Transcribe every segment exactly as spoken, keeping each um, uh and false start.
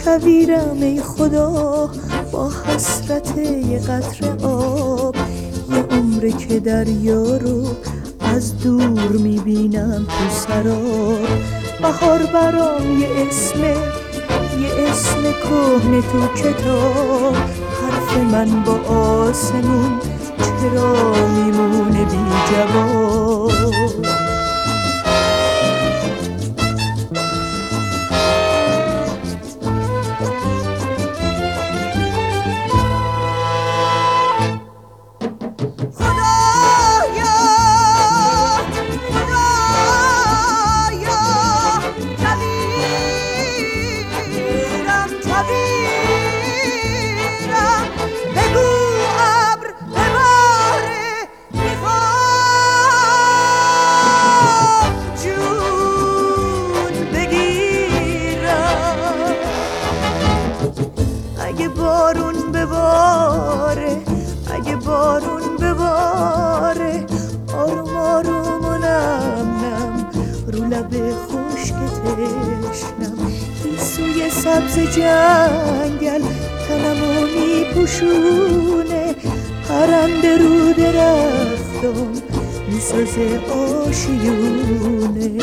کویرم ای خدا با حسرت یه قطره آب، یه عمره که دریا رو از دور میبینم تو سراب. بهار برام یه اسمه، یه اسم کهنه تو کتاب، حرف من با آسمون چرا میمونه بی جواب. اگه بارون بباره، اگه بارون بباره، آروم آروم و نم نم رو لب خشک تشنم. گیسوی سبز جنگل تنمو میپوشونه، پرنده رو درختم میسازه آشیونه.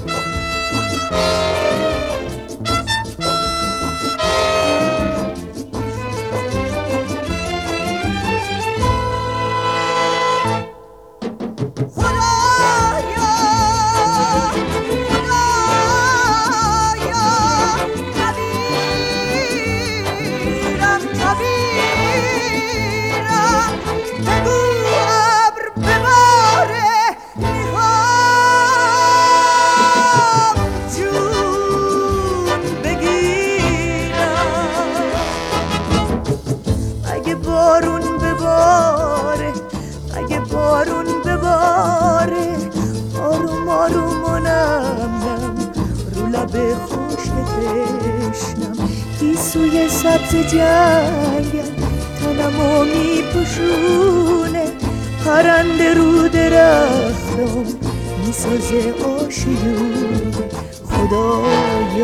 اگه بارون بباره، اگه بارون بباره، آروم آروم و نم نم رو لب خشک تشنم. گیسوی سبز جنگل تنمو میپوشونه، پرنده رو درختم میسازه آشیونه. خدایا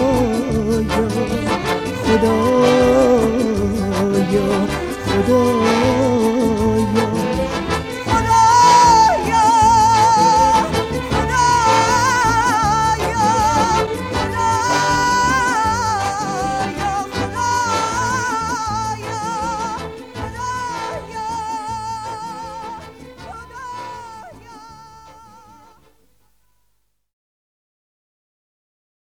خدایا خدایا خدایا